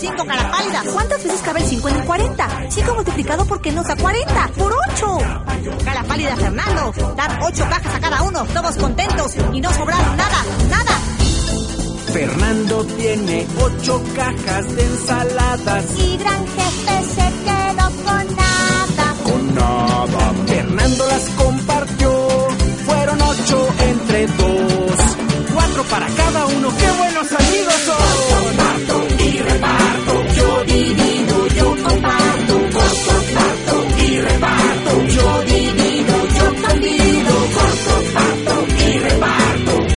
5 cara pálida. ¿Cuántas veces cabe el 5 en el 40? 5 multiplicado por qué nos da 40. ¡Por 8! Cara pálida, Fernando. Dar 8 cajas a cada uno, todos contentos y no sobraron nada. Fernando tiene 8 cajas de ensaladas. Y Gran Jefe se quedó con nada.